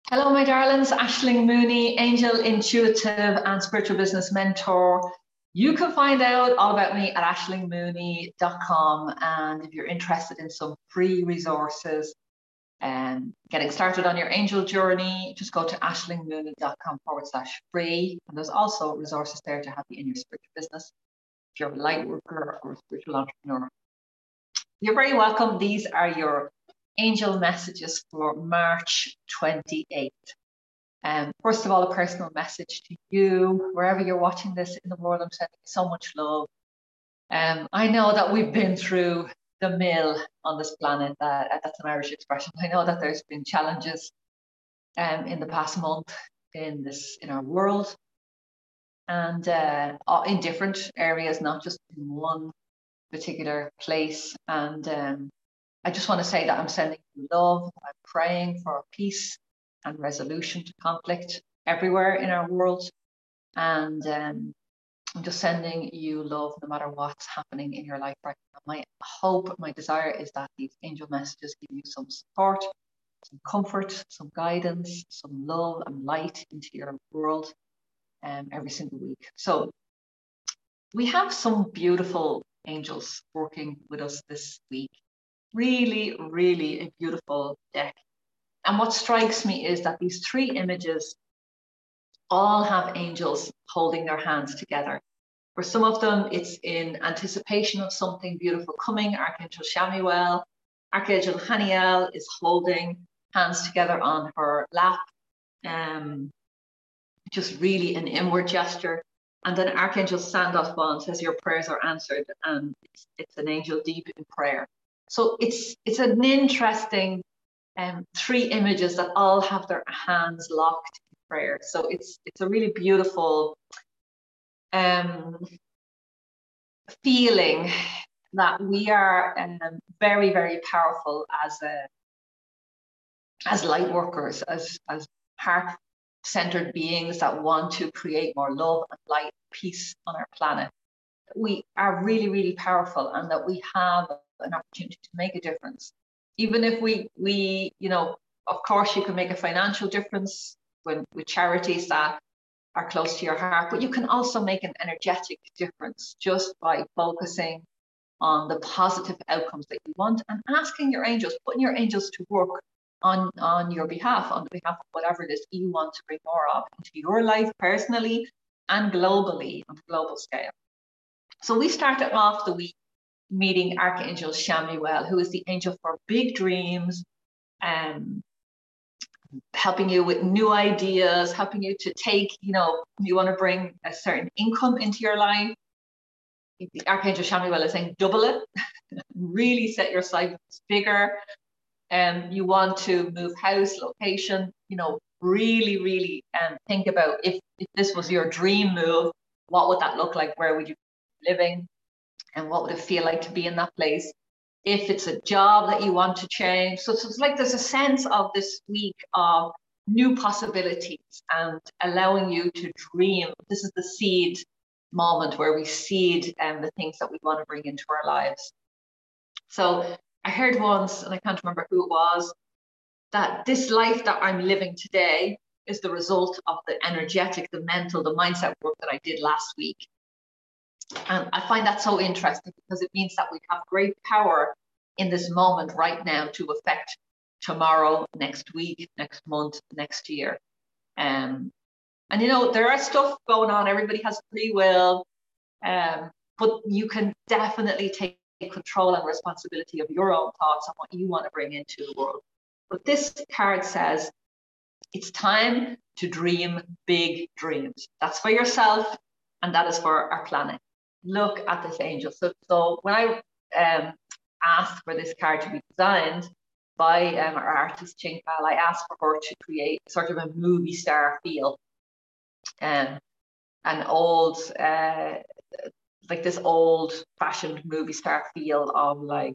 Hello, my darlings. Aisling Mooney, angel, intuitive, and spiritual business mentor. You can find out all about me at aislingmooney.com. And if you're interested in some free resources and getting started on your angel journey, just go to aislingmooney.com/free. And there's also resources there to help you in your spiritual business if you're a light worker or a spiritual entrepreneur. You're very welcome. These are your angel messages for March 28th. First of all, a personal message to you, wherever you're watching this in the world. I'm sending you so much love. I know that we've been through the mill on this planet. That's an Irish expression. I know that there's been challenges in the past month in our world, and in different areas, not just in one particular place. And I just want to say that I'm sending you love. I'm praying for peace and resolution to conflict everywhere in our world. And I'm just sending you love no matter what's happening in your life right now. My hope, my desire is that these angel messages give you some support, some comfort, some guidance, some love and light into your world every single week. So we have some beautiful angels working with us this week. Really, really a beautiful deck. And what strikes me is that these three images all have angels holding their hands together. For some of them, it's in anticipation of something beautiful coming. Archangel Chamuel, Archangel Haniel is holding hands together on her lap. Just really an inward gesture. And then Archangel Sandalphon says your prayers are answered, and it's an angel deep in prayer. So it's an interesting three images that all have their hands locked in prayer. So it's a really beautiful feeling that we are very, very powerful as light workers, as heart-centered beings that want to create more love and light and peace on our planet. We are really, really powerful, and that we have an opportunity to make a difference. Even if we of course you can make a financial difference with charities that are close to your heart, but you can also make an energetic difference just by focusing on the positive outcomes that you want and asking your angels, putting your angels to work on your behalf, on the behalf of whatever it is you want to bring more of into your life personally and globally on a global scale. So we started off the week meeting Archangel Chamuel, who is the angel for big dreams, helping you with new ideas, helping you to take, you want to bring a certain income into your life. The Archangel Chamuel is saying double it, really set your sights bigger. You want to move house, location, really, really think about if this was your dream move, what would that look like? Where would you be living? And what would it feel like to be in that place? If it's a job that you want to change. So it's like there's a sense of this week of new possibilities and allowing you to dream. This is the seed moment where we seed the things that we want to bring into our lives. So I heard once, and I can't remember who it was, that this life that I'm living today is the result of the energetic, the mental, the mindset work that I did last week. And I find that so interesting because it means that we have great power in this moment right now to affect tomorrow, next week, next month, next year. And there are stuff going on. Everybody has free will, but you can definitely take control and responsibility of your own thoughts and what you want to bring into the world. But this card says it's time to dream big dreams. That's for yourself, and that is for our planet. Look at this angel. So when I asked for this card to be designed by our artist Ching Pal, I asked for her to create sort of a movie star feel, an old like this old fashioned movie star feel of like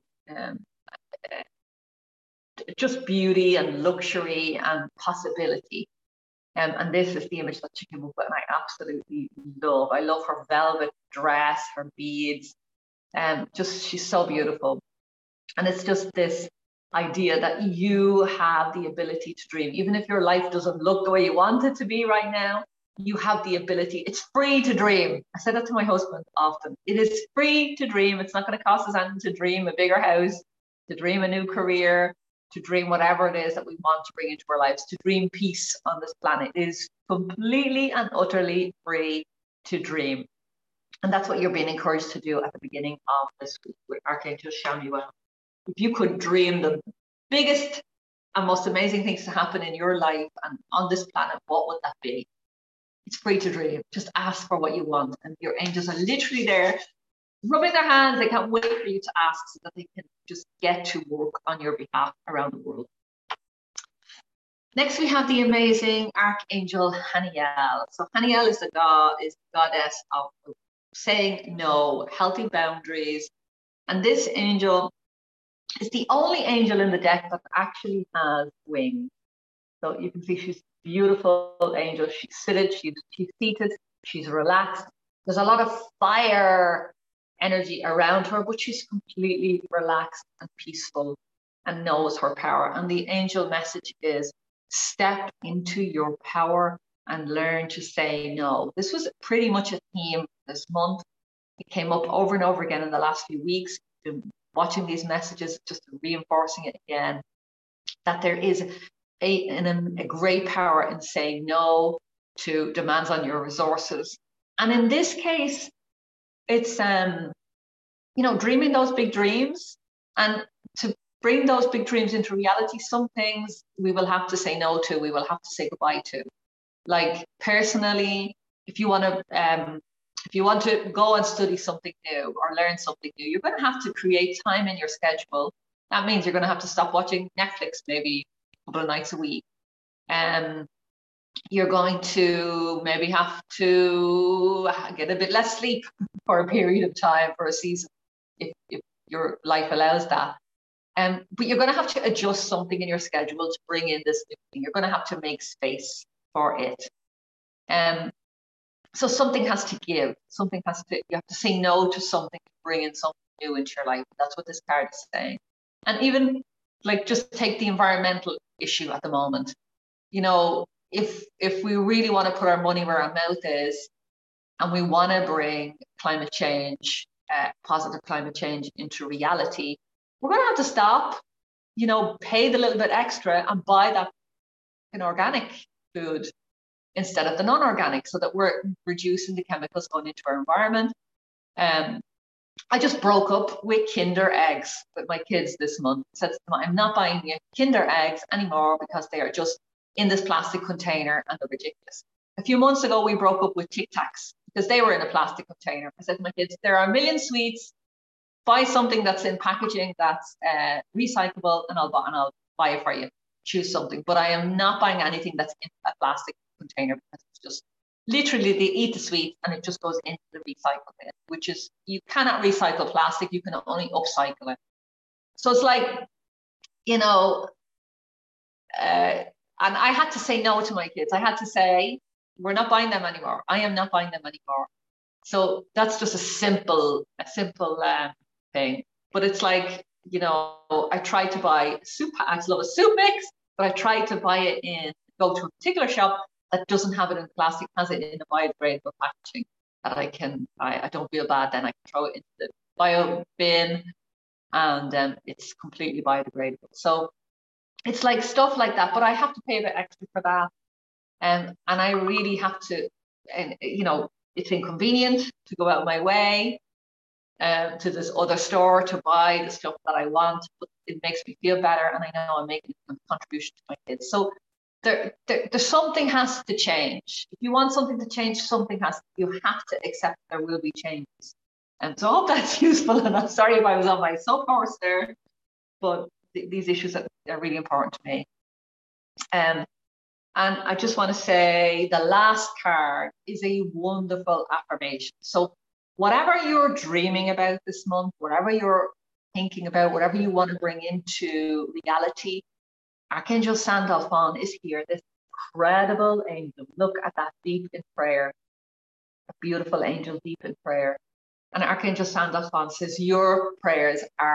just beauty and luxury and possibility. And this is the image that she came up with, and I absolutely love. I love her velvet dress, her beads, she's so beautiful. And it's just this idea that you have the ability to dream. Even if your life doesn't look the way you want it to be right now, you have the ability. It's free to dream. I say that to my husband often. It is free to dream. It's not going to cost us anything to dream a bigger house, to dream a new career, to dream whatever it is that we want to bring into our lives, to dream peace on this planet. It is completely and utterly free to dream. And that's what you're being encouraged to do at the beginning of this week with Archangel Chamuel. If you could dream the biggest and most amazing things to happen in your life and on this planet, what would that be? It's free to dream. Just ask for what you want. And your angels are literally there, rubbing their hands. They can't wait for you to ask so that they can just get to work on your behalf around the world. Next, we have the amazing Archangel Haniel. So Haniel is the goddess of saying no, healthy boundaries. And this angel is the only angel in the deck that actually has wings. So you can see she's a beautiful angel. She's seated, she's seated, she's relaxed. There's a lot of fire energy around her, but she's completely relaxed and peaceful and knows her power. And the angel message is step into your power and learn to say no. This was pretty much a theme this month. It came up over and over again in the last few weeks. Watching these messages, just reinforcing it again, that there is a great power in saying no to demands on your resources. And in this case, it's dreaming those big dreams, and to bring those big dreams into reality, some things we will have to say no to, we will have to say goodbye to. Like personally, if you want to go and study something new or learn something new, you're going to have to create time in your schedule. That means you're going to have to stop watching Netflix maybe a couple of nights a week. You're going to maybe have to get a bit less sleep for a period of time, for a season, if your life allows that. But you're going to have to adjust something in your schedule to bring in this new thing. You're going to have to make space for it. So something has to give. You have to say no to something to bring in something new into your life. That's what this card is saying. And even just take the environmental issue at the moment. If we really want to put our money where our mouth is, and we want to bring climate change, positive climate change into reality, we're going to have to stop, pay the little bit extra and buy that organic food instead of the non-organic, so that we're reducing the chemicals going into our environment. I just broke up with Kinder eggs with my kids this month. I said to them, I'm not buying Kinder eggs anymore because they are just in this plastic container and they're ridiculous. A few months ago, we broke up with Tic Tacs because they were in a plastic container. I said to my kids, there are a million sweets. Buy something that's in packaging that's recyclable, and I'll buy it for you. Choose something. But I am not buying anything that's in a plastic container, because it's just literally they eat the sweets and it just goes into the recycle bin, which is, you cannot recycle plastic, you can only upcycle it. So it's and I had to say no to my kids. I had to say, we're not buying them anymore. I am not buying them anymore. So that's just a simple thing. But it's I tried to buy soup. I love a soup mix, but I tried to buy it go to a particular shop that doesn't have it in plastic, has it in a biodegradable packaging that I don't feel bad. Then I can throw it into the bio bin, and it's completely biodegradable. So it's stuff like that, but I have to pay a bit extra for that. And I really have to, and it's inconvenient to go out of my way to this other store to buy the stuff that I want, but it makes me feel better, and I know I'm making a contribution to my kids. So there's something has to change. If you want something to change, you have to accept there will be changes. And so I hope that's useful, and I'm sorry if I was on my soapbox there, but these issues are really important to me. And I just want to say the last card is a wonderful affirmation. So whatever you're dreaming about this month, whatever you're thinking about, whatever you want to bring into reality, Archangel Sandalphon is here, this incredible angel. Look at that, deep in prayer, a beautiful angel deep in prayer. And Archangel Sandalphon says, your prayers are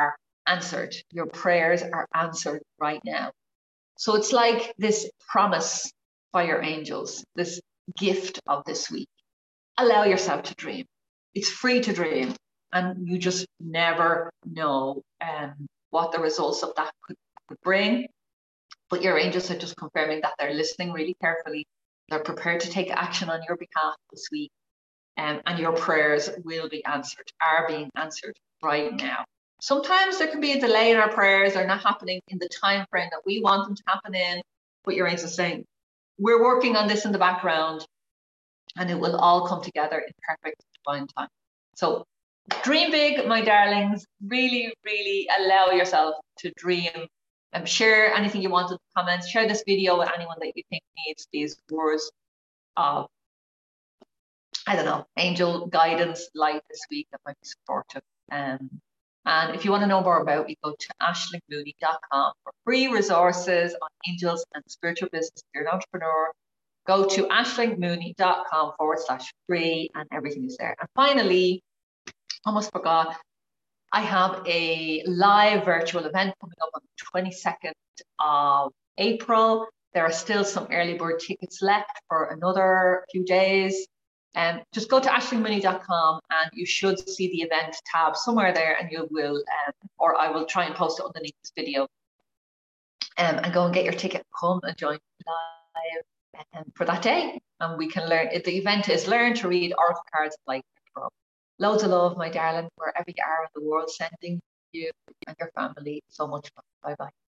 answered. Your prayers are answered right now. So it's like this promise by your angels, this gift of this week. Allow yourself to dream. It's free to dream, and you just never know what the results of that could bring. But your angels are just confirming that they're listening really carefully. They're prepared to take action on your behalf this week. And your prayers will be answered, are being answered right now. Sometimes there can be a delay in our prayers. They're not happening in the time frame that we want them to happen in. But your angels are saying, we're working on this in the background, and it will all come together in perfect divine time. So dream big, my darlings. Really, really allow yourself to dream. Share anything you want in the comments. Share this video with anyone that you think needs these words of, I don't know, angel guidance, light this week that might be supportive. And if you want to know more about me, go to ashlingmooney.com for free resources on angels and spiritual business. If you're an entrepreneur, go to ashlingmooney.com/free, and everything is there. And finally, almost forgot, I have a live virtual event coming up on the 22nd of April. There are still some early bird tickets left for another few days. Just go to ashlingmooney.com and you should see the event tab somewhere there, and you will, or I will try and post it underneath this video. And go and get your ticket. Come and join live for that day. And we can learn. The event is Learn to Read Oracle Cards Like a Pro. Loads of love, my darling, wherever you are in the world, sending you and your family so much love. Bye-bye.